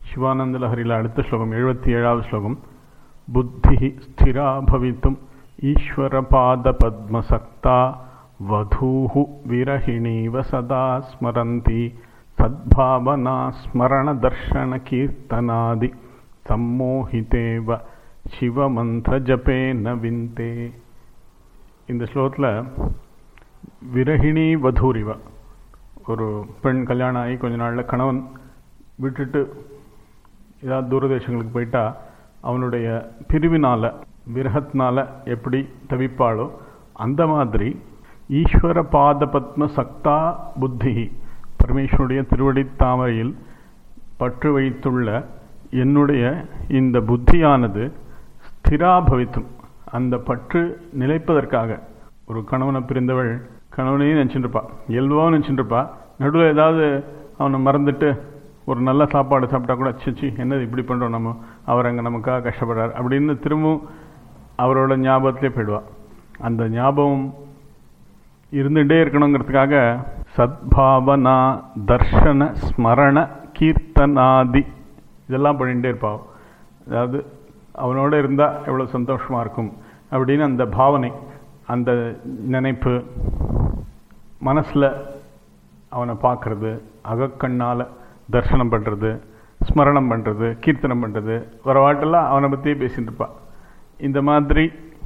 சிவானந்த லஹரியில் அடுத்த ஸ்லோகம் 77வது ஸ்லோகம். புத்தி ஸ்திரா பவித்தும் ஈஸ்வர பாத பத்மசக்தா வதூஹு விரஹிணீவ சதா ஸ்மரந்தி சத்பாவனா ஸ்மரண தர்ஷன கீர்த்தனாதி சம்மோஹிதேவ சிவமந்திர ஜபேன விந்தே. இந்த ஸ்லோகத்தில் விரஹிணி வதூரிவ, ஒரு பெண் கல்யாணம் ஆகி கொஞ்ச நாளில் கணவன் விட்டுட்டு ஏதாவது தூரதேசங்களுக்கு போயிட்டா அவனுடைய பிரிவினால் விரகத்தினால எப்படி தவிப்பாளோ அந்த மாதிரி ஈஸ்வர பாத பத்ம சக்தா புத்தி, பரமேஸ்வருடைய திருவடி தாமரையில் பற்று வைத்துள்ள என்னுடைய இந்த புத்தியானது ஸ்திராபவித்தும், அந்த பற்று நிலைப்பதற்காக. ஒரு கணவனை பிரிந்தவள் கணவனையும் நினச்சிட்டுருப்பா, இயல்பாகவும் நினச்சிட்டுருப்பா. நடுவில் ஏதாவது அவனை மறந்துட்டு ஒரு நல்ல சாப்பாடு சாப்பிட்டா கூட சிச்சி என்னது இப்படி பண்ணுறோம், நம்ம அவர் அங்கே நமக்காக கஷ்டப்படுறார் அப்படின்னு திரும்பவும் அவரோட ஞாபகத்திலே போயிடுவாள். அந்த ஞாபகம் இருந்துகிட்டே இருக்கணுங்கிறதுக்காக சத்பாவனா தர்ஷன ஸ்மரண கீர்த்தனாதி இதெல்லாம் பண்ணிகிட்டே இருப்பாள். அதாவது அவனோட இருந்தால் எவ்வளோ சந்தோஷமாக இருக்கும் அப்படின்னு அந்த பாவனை, அந்த நினைப்பு, மனசில் அவனை பார்க்குறது, அகக்கண்ணால் தர்சனம் பண்ணுறது, ஸ்மரணம் பண்ணுறது, கீர்த்தனம் பண்ணுறது, வர வாட்டெல்லாம் அவனை பற்றியே பேசிகிட்டு இருப்பாள். இந்த மாதிரி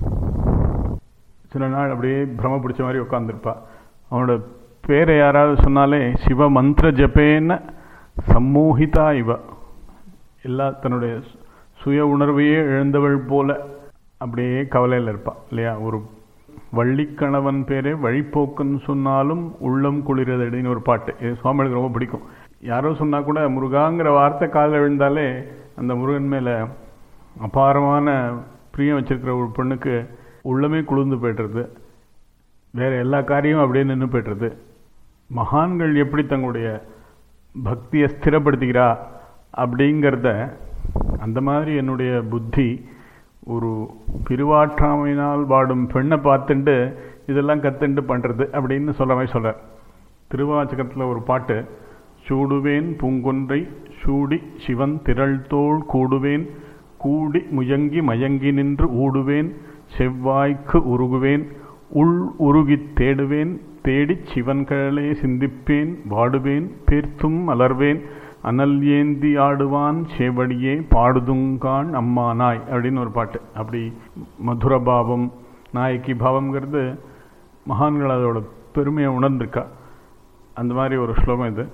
சில நாள் அப்படியே பிரம பிடிச்ச மாதிரி உட்காந்துருப்பாள். அவனோட பேரை யாராவது சொன்னாலே சிவ மந்திர ஜபேன சம்மோஹிதா இவ, எல்லா தன்னுடைய சுய உணர்வையே இழந்தவள் போல அப்படியே கவலையில் இருப்பாள் இல்லையா. ஒரு வள்ளிக்கணவன் பேரே வழிப்போக்குன்னு சொன்னாலும் உள்ளம் குளிரதடின்னு ஒரு பாட்டு, இது சுவாமிகளுக்கு ரொம்ப பிடிக்கும். யாரோ சொன்னால் கூட முருகாங்கிற வார்த்தை காதில் விழுந்தாலே அந்த முருகன் மேலே அபாரமான பிரியம் வச்சிருக்கிற ஒரு பெண்ணுக்கு உள்ளமே குளிர்ந்து போய்ட்டுறது, வேறு எல்லா காரியமும் அப்படியே நின்று போய்ட்டுறது. மகான்கள் எப்படி தங்களுடைய பக்தியை ஸ்திரப்படுத்திக்கிறா அப்படிங்கிறத, அந்த மாதிரி என்னுடைய புத்தி ஒரு பிரிவாற்றாமையினால் வாடும் பெண்ணை பார்த்துட்டு இதெல்லாம் கற்றுண்டு பண்ணுறது அப்படின்னு சொல்கிறார். திருவாச்சகத்தில் ஒரு பாட்டு, சூடுவேன் பூங்கொன்றை சூடி சிவன் திரள்தோள் கூடுவேன் கூடி முயங்கி மயங்கி நின்று ஊடுவேன் செவ்வாய்க்கு உருகுவேன் உள் உருகித் தேடுவேன் தேடிச் சிவன்களே சிந்திப்பேன் வாடுவேன் பேர்த்தும் மலர்வேன் அனல் ஏந்தி ஆடுவான் சேவடியே பாடுதுங்கான் அம்மா நாய் அப்படின்னு ஒரு பாட்டு. அப்படி மதுர பாவம், நாயக்கி பாவம்ங்கிறது மகான்கள் அதோட பெருமையை உணர்ந்திருக்கா. அந்த மாதிரி ஒரு ஸ்லோகம் இது.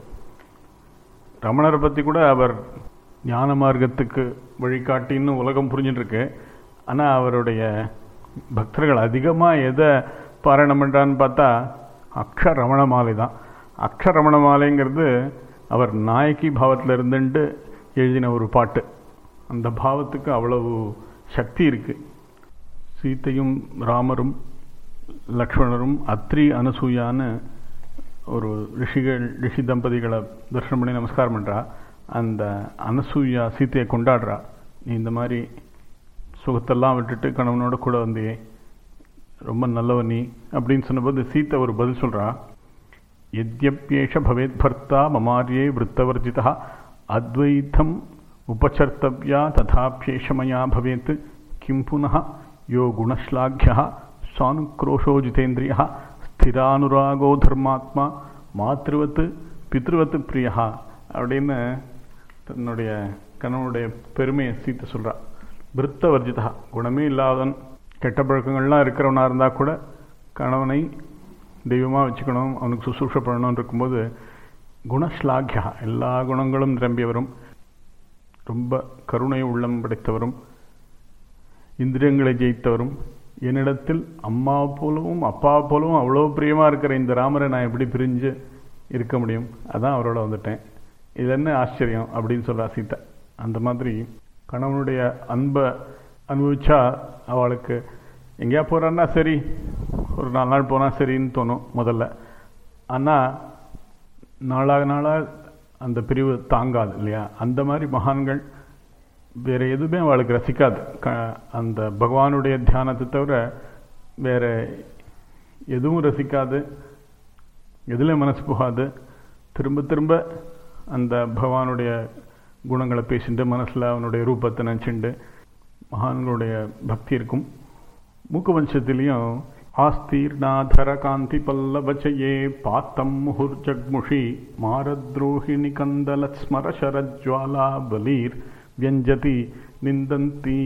ரமணரை பற்றி கூட அவர் ஞான மார்க்கத்துக்கு வழிகாட்டின்னு உலகம் புரிஞ்சுட்டுருக்கு. ஆனால் அவருடைய பக்தர்கள் அதிகமாக எதை பாராயணம் பண்ணுறான்னு பார்த்தா அக்ஷரமண மாலை தான். அக்ஷரமண மாலைங்கிறது அவர் நாயக்கி பாவத்தில் இருந்துட்டு எழுதின ஒரு பாட்டு. அந்த பாவத்துக்கு அவ்வளவு சக்தி இருக்குது. சீத்தையும் ராமரும் லக்ஷ்மணரும் அத்ரி அனசூயான்னு ஒரு ரிஷி தம்பதிகளை தரிசனம் பண்ணி நமஸ்காரம் பண்ணுறா. அந்த அனசூயா சீத்தையை கொண்டாடுறா, நீ இந்த மாதிரி சுகத்தெல்லாம் விட்டுட்டு கணவனோட கூட வந்தியே, ரொம்ப நல்லவ நீ அப்படின்னு சொன்னபோது சீத்தை ஒரு பதில் சொல்கிறா, யத்யப்யேஷ பவேத் பர்த்தா மமாரியே விருத்தவர்ஜிதா அத்வைத்தம் உபச்சர்த்தவ்யா ததாப்யேஷமயா பவேத் கிம் புனः யோ குணஸ்லாக்யா சானுக்ரோஷோ ஜிதேந்திரியா ஸ்திரானுராகோ தர்மாத்மா மாத்ருவத்து பித்ருவத்து பிரியா அப்படின்னு தன்னுடைய கணவனுடைய பெருமையை சீத்தை சொல்கிறா. விருத்தவர்ஜிதா, குணமே இல்லாதவன், கெட்ட பழக்கங்கள்லாம் இருக்கிறவனாக இருந்தால் கூட கணவனை தெய்வமாக வச்சுக்கணும், அவனுக்கு சுசூஷை பண்ணணும்னு இருக்கும்போது குணஸ்லாக்யா, எல்லா குணங்களும் நிரம்பியவரும், ரொம்ப கருணை உள்ளம் படைத்தவரும், இந்திரியங்களை ஜெயித்தவரும், என்னிடத்தில் அம்மா போலவும் அப்பா போலவும் அவ்வளோ பிரியமாக இருக்கிற இந்த ராமரை நான் எப்படி பிரிஞ்சு இருக்க முடியும், அதான் அவரோட வந்துட்டேன், இது என்ன ஆச்சரியம் அப்படின்னு சொல்கிறா சீத்தை. அந்த மாதிரி கணவனுடைய அன்பை அனுபவிச்சா அவளுக்கு எங்கேயா போகிறான்னா சரி, ஒரு 4 நாள் போனால் சரின்னு தோணும் முதல்ல. ஆனால் நாளாக நாளாக அந்த பிரிவு தாங்காது இல்லையா. அந்த மாதிரி மகான்கள் வேறு எதுவுமே அவளுக்கு ரசிக்காது. அந்த பகவானுடைய தியானத்தை தவிர வேறு எதுவும் ரசிக்காது, எதில் மனசு போகாது. திரும்ப திரும்ப அந்த பகவானுடைய குணங்களை பேசிட்டு மனசில் அவனுடைய ரூபத்தை நினச்சிண்டு மகான்களுடைய பக்தி இருக்கும். மூக்கவம்சத்திலையும் ஆஸ்தீர்ணாதர காந்தி பல்லவச்சயே பாத்தம் முகுர்ஜக்முஷி மாரத்ரோஹிணி கந்தலத் ஸ்மரசரஜ்வாலா பலீர் வியஞ்சதி நிந்தந்தி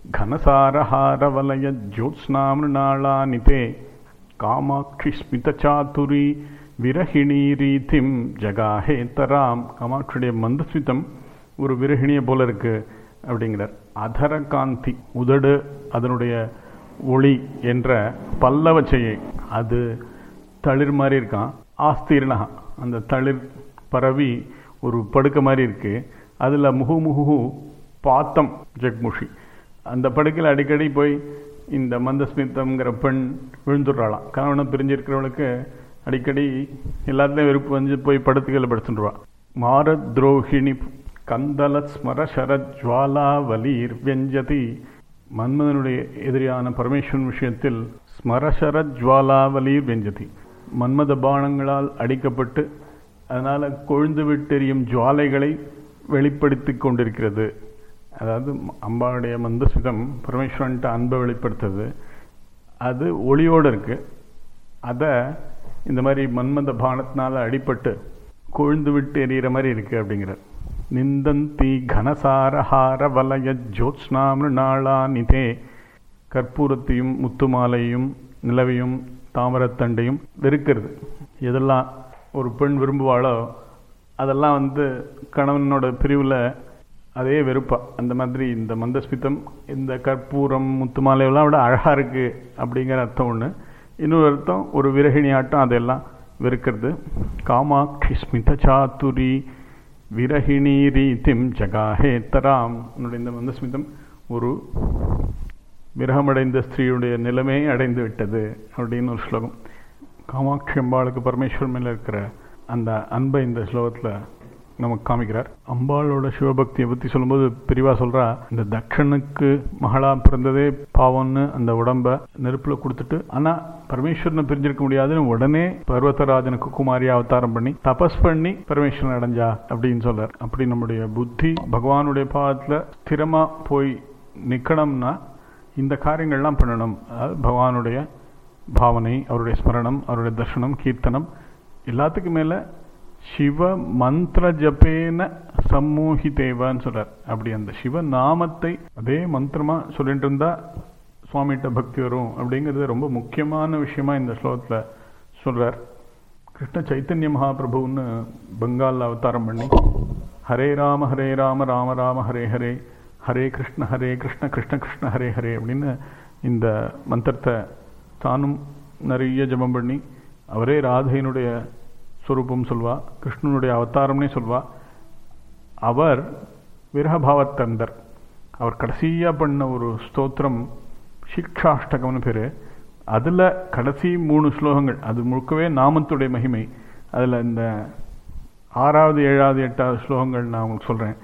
घनसारहारवलय ज्योत्स्नामृणालानिते कामाक्षि स्मितचातुरी விரகிணி ரீதிம் ஜகாஹே தராம். காமாட்சியுடைய மந்தஸ்மிதம் ஒரு விரகிணியை போல இருக்கு அப்படிங்கிறார். அதர காந்தி உதடு அதனுடைய ஒளி என்ற பல்லவச்சையை அது தளிர் மாதிரி இருக்கான். ஆஸ்தீர்ணா அந்த தளிர் பரவி ஒரு படுக்கை மாதிரி இருக்கு. அதில் முகு பாத்தம் ஜக்முஷி அந்த படுக்கையில் அடிக்கடி போய் இந்த மந்தஸ்மிதம்ங்கிற பெண் விழுந்துடுறாளாம். கணவனை பிரிஞ்சிருக்கிறவளுக்கு அடிக்கடி எல்லாத்துலேயும் வெறுப்பு வந்து போய் படுத்துக்களை படுத்துடுவா. மாரத்ரோஹிணி கந்தல ஸ்மர சரஜ்வாலா வலீர் வியஞ்சதி. மன்மதனுடைய எதிரியான பரமேஸ்வரன் விஷயத்தில் ஸ்மரசரஜ்வாலா வலீர் வியஞ்சதி. மன்மத பானங்களால் அடிக்கப்பட்டு அதனால் கொழுந்து விட்டெறியும் ஜுவாலைகளை வெளிப்படுத்தி கொண்டிருக்கிறது. அதாவது அம்பாளுடைய மந்தஸ்மிதம் பரமேஸ்வரன்ட்ட அன்பை வெளிப்படுத்துறது. அது ஒளியோடு இருக்குது. அதை இந்த மாதிரி மன்மத பானத்தினால் அடிப்பட்டு கொழுந்து விட்டு எறிகிற மாதிரி இருக்குது அப்படிங்கிறார். நிந்தந்தி கனசாரஹார வலய ஜோத்ஸ்னாமிருணாளாநிதே. கற்பூரத்தையும் முத்துமாலையும் நிலவையும் தாமரத்தண்டையும் வெறுக்கிறது. எதெல்லாம் ஒரு பெண் விரும்புவாளோ அதெல்லாம் கணவனோட பிரிவில் அதே வெறுப்பா. அந்த மாதிரி இந்த மந்தஸ்மிதம் இந்த கற்பூரம் முத்துமாலையெல்லாம் விட அழகாக இருக்குது அப்படிங்கிற அர்த்தம் ஒன்று. இன்னொரு அர்த்தம் ஒரு விரகிணி ஆட்டம் அதெல்லாம் வெறுக்கிறது. காமாட்சி ஸ்மித சாத்துரி விரகிணி ரீதிம் ஜகாஹே தராம். உன்னுடைய இந்த மந்தஸ்மிதம் ஒரு விரகமடைந்த ஸ்திரீயுடைய நிலைமையை அடைந்து விட்டது அப்படின்னு ஒரு ஸ்லோகம். காமாட்சி அம்பாளுக்கு பரமேஸ்வரன் மேலே இருக்கிற அந்த அன்பை இந்த ஸ்லோகத்தில் நமக்கு காமிக்கிறார். அம்பாளோட சிவபக்தியை பற்றி சொல்லும்போது பிரிவா சொல்கிறா, இந்த தக்ஷனுக்கு மகளா பிறந்ததே பாவம்னு அந்த உடம்பை நெருப்பில் கொடுத்துட்டு, ஆனால் பரமேஸ்வரனை பிரிஞ்சிருக்க முடியாதுன்னு உடனே பர்வதராஜனுக்கு குமாரியா அவதாரம் பண்ணி தபஸ் பண்ணி பரமேஸ்வரன் அடைஞ்சா அப்படின்னு சொல்றார். அப்படி நம்முடைய புத்தி பகவானுடைய பாதத்தில் ஸ்திரமாக போய் நிற்கணும்னா இந்த காரியங்கள்லாம் பண்ணணும். அதாவது பகவானுடைய பாவனை, அவருடைய ஸ்மரணம், அவருடைய தர்ஷனம், கீர்த்தனம், எல்லாத்துக்கும் மேலே சிவ மந்திர ஜபேன சம்மோகிதேவான்னு சொல்றார். அப்படி அந்த சிவ நாமத்தை அதே மந்திரமா சொல்லிட்டு இருந்தா சுவாமிகிட்ட பக்தி வரும் அப்படிங்கிறது ரொம்ப முக்கியமான விஷயமா இந்த ஸ்லோகத்தில் சொல்றார். கிருஷ்ண சைத்தன்ய மகாபிரபுன்னு பெங்காலில் அவதாரம் பண்ணி ஹரே ராம ராம ராம ஹரே ஹரே ஹரே கிருஷ்ண கிருஷ்ண கிருஷ்ண ஹரே ஹரே அப்படின்னு இந்த மந்திரத்தை தானும் நிறைய ஜபம் பண்ணி அவரே ராதையினுடைய ஸ்வரூபம் சொல்வா, கிருஷ்ணனுடைய அவதாரம்னே சொல்வா. அவர் விரகபாவத்தந்தர். அவர் கடைசியாக பண்ண ஒரு ஸ்தோத்திரம் சிக்ஷாஷ்டகம்னு பேர். அதில் கடைசி 3 ஸ்லோகங்கள் அது முழுக்கவே நாமத்துடைய மகிமை. அதில் இந்த 6வது 7வது 8வது ஸ்லோகங்கள் நான் உங்களுக்கு சொல்கிறேன்.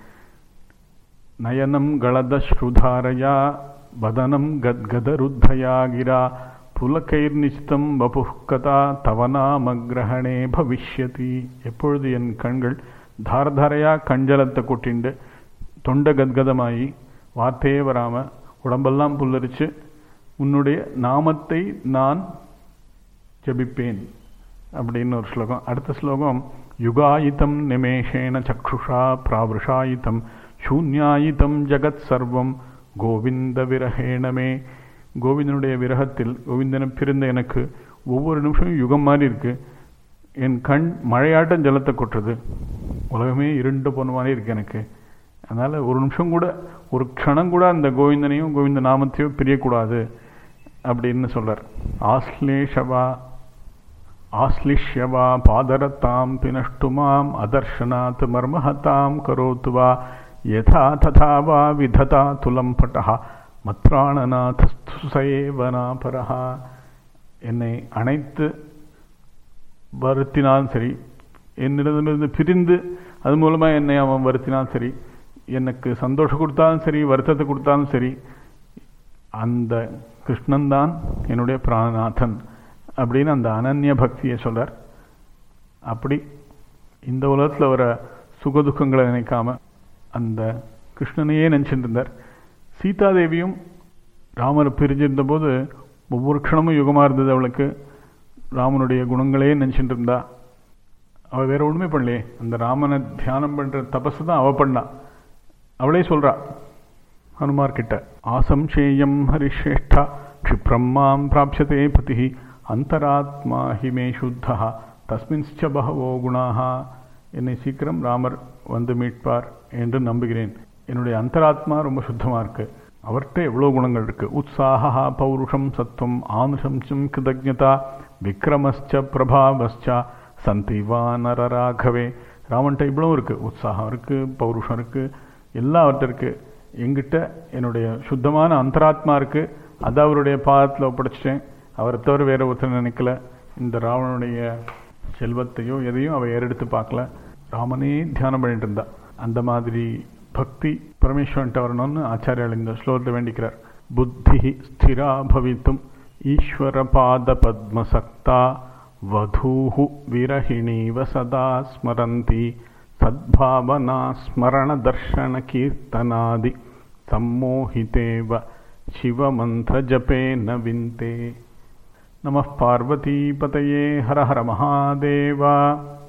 நயனம் கலத ஸ்ருதாரயா வதனம் கத்கதருத்தயா கிரா புலகைர்நிச்சிதம் வபுக்கதா தவனாமகிரகணே பவிஷ்யதி. எப்பொழுது என் கண்கள் தாரதாரையா கஞ்சலத்தை கொட்டிண்டு தொண்ட கத்கதமாயி வார்த்தையே வராமல் உடம்பெல்லாம் புல்லரிச்சு உன்னுடைய நாமத்தை நான் ஜபிப்பேன் அப்படின்னு ஒரு ஸ்லோகம். அடுத்த ஸ்லோகம் யுகாயிதம் நிமேஷேன சக்ஷுஷா பிராவிருஷாயிதம் சூன்யாயிதம் ஜகத் சர்வம் கோவிந்த விரஹேணமே. கோவிந்தனுடைய விரகத்தில் கோவிந்தனை பிறந்த எனக்கு ஒவ்வொரு நிமிஷமும் யுகம் மாதிரி இருக்கு. என் கண் மழையாட்டம் ஜலத்தை கொட்டுறது. உலகமே இருண்டு போன மாதிரி இருக்கு எனக்கு. அதனால் ஒரு நிமிஷம் கூட ஒரு க்ஷணம் கூட அந்த கோவிந்தனையும் கோவிந்த நாமத்தையும் பிரியக்கூடாது அப்படின்னு சொல்றார். ஆஸ்லிஷ்யவா பாதரத்தாம் பினஷ்டுமாம் அதர்ஷனாத் மர்மஹதாம் கரோத்துவா யதா ததா வா விததா துலம் பட்டஹா மத்ராணநாதேவனாபரஹா. என்னை அனைத்து வருத்தினாலும் சரி, என்னிடமிருந்து பிரிந்து அது மூலமாக என்னை அவன் வருத்தினாலும் சரி, எனக்கு சந்தோஷம் கொடுத்தாலும் சரி, வருத்தத்தை கொடுத்தாலும் சரி, அந்த கிருஷ்ணன் தான் என்னுடைய பிராணநாதன் அப்படின்னு அந்த அனன்ய பக்தியை சொல்றார். அப்படி இந்த உலகத்தில் வர சுகதுக்கங்களை நினைக்காம அந்த கிருஷ்ணனையே நினச்சிட்டு இருந்தார். சீதாதேவியும் ராமரை பிரிஞ்சிருந்தபோது ஒவ்வொரு க்ஷணமும் யுகமாக இருந்தது அவளுக்கு. ராமனுடைய குணங்களே நினச்சிட்டு இருந்தா. அவள் வேற ஒன்றுமே பண்ணலையே, அந்த ராமனை தியானம் பண்ணுற தபஸு தான் அவள் பண்ணா. அவளே சொல்கிறா ஹனுமார் கிட்ட, ஆசம்சேயம் ஹரிஷ்ரேஷ்டா க்ஷிப்ரம் மாம் பிராப்யதே பதி அந்தராத்மா ஹிமே சுத்தா தஸ்மின்ஸ்ச பகவோ குணாக. என்னை சீக்கிரம் ராமர் வந்து மீட்பார் என்று நம்புகிறேன். என்னுடைய அந்தராத்மா ரொம்ப சுத்தமாக இருக்கு, அவர்கிட்ட எவ்வளோ குணங்கள் இருக்கு. உற்சாகா பௌருஷம் சத்வம் ஆனுஷம்சம் கிருதஜதா விக்ரமஸ்ச பிரபாவஸ்ச சந்திவா நரராகவே. ராமன்ட்ட இவ்வளோ இருக்கு, உற்சாகம் இருக்கு, பௌருஷம் இருக்கு, எல்லாம் அவர்கிட்ட இருக்கு. எங்கிட்ட என்னுடைய சுத்தமான அந்தராத்மா இருக்கு, அதை அவருடைய பாதத்தில் ஒப்படைச்சிட்டேன். அவரை தவிர வேற ஒருத்தர் நினைக்கல. இந்த ராவனுடைய செல்வத்தையோ எதையும் அவ ஏறெடுத்து பார்க்கல, ராமனே தியானம் பண்ணிட்டு இருந்தா. அந்த மாதிரி பக்தி பரமேஸ்வரன்ட்ட வரணும்னு ஆச்சாரியால் இந்த ஸ்லோகத்தை வேண்டிக்கிறார். புத்தி ஸ்திரா பவித்தும் ஈஸ்வர பாத பத்மசக்தா வதூஹு விரஹிணீவ சதா ஸ்மரந்தி சத்பாவனா ஸ்மரண தர்ஷன கீர்த்தனாதி சம்மோஹிதேவ சிவமந்திர ஜபேன விந்தே. நமः பார்வதீபதயே ஹர ஹர மகாதேவா.